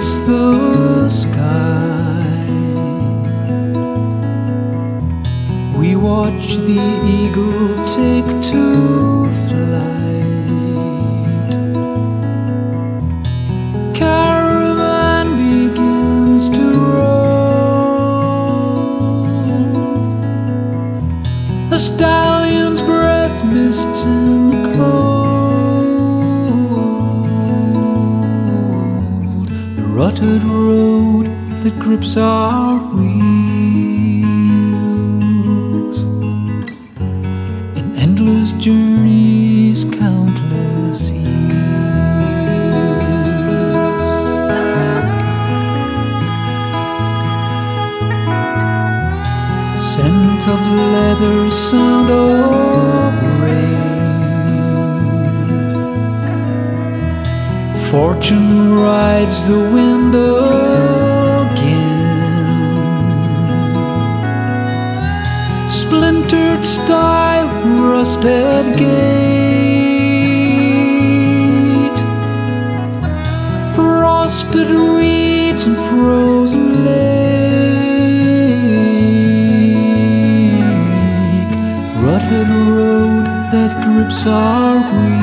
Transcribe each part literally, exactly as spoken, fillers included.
chase the sky. We watch the eagle take to flight. Caravan begins to roll. The stallion's breath mists in the cold. The rutted road that grips our wheels. In endless journeys, countless years. Scent of leather, sound of rain. Fortune rides the wind again. Splintered style, rusted gate. Frosted reeds and frozen lake. Rutted road that grips our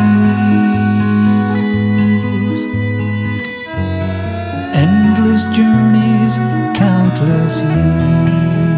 wheels. Endless journeys, countless years.